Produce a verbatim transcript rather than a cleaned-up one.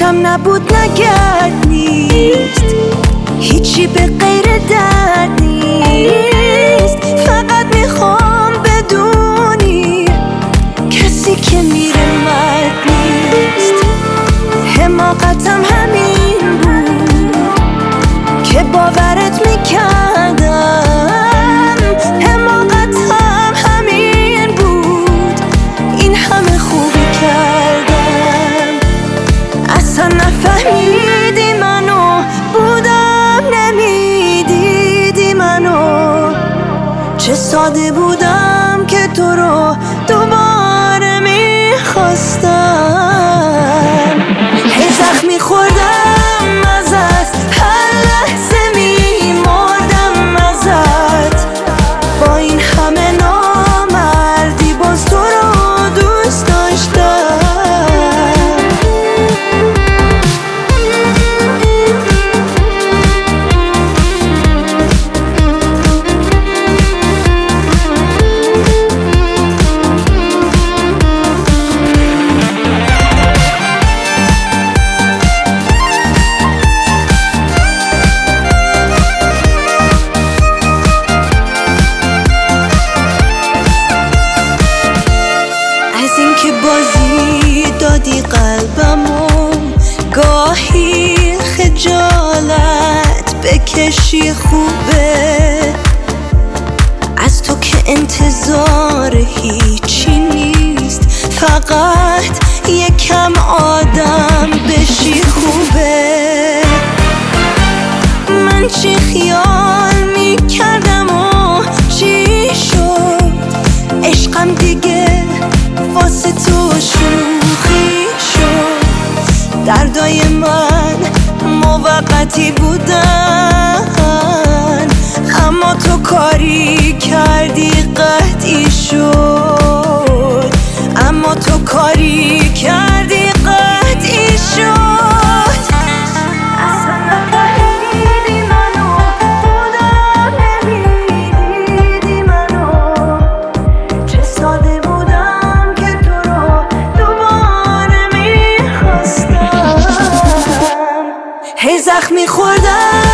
پیشم نبود نگرد نیست، هیچی به غیر درد نیست. فقط میخوام بدونی کسی که میره مرد نیست. حماقتم همین بود که باورت میکردم، حماقتم همین بود این همه خوبی کردم. اصلا نفهمیدی منو، بودم نمیدیدی منو، چه ساده بودم که تو رو دوباره میخواستم. هی زخمی خوردم ازت، هر لحظه میمردم ازت، با این همه نامردی باز تو رو دوست داشتم. که بازی دادی قلبمو، گاهی خجالت بکشی خوبه، از تو که انتظار هیچی نیست، فقط یکم آدم بشی خوبه. من چی خیال میکردم و چی شد، عشقم دیگه واسه تو شوخی شد. دردای من موقتی بودن، اما تو کاری کردی قطعی شد، اما تو کاری کردی قطعی شد. هی زخمی خوردم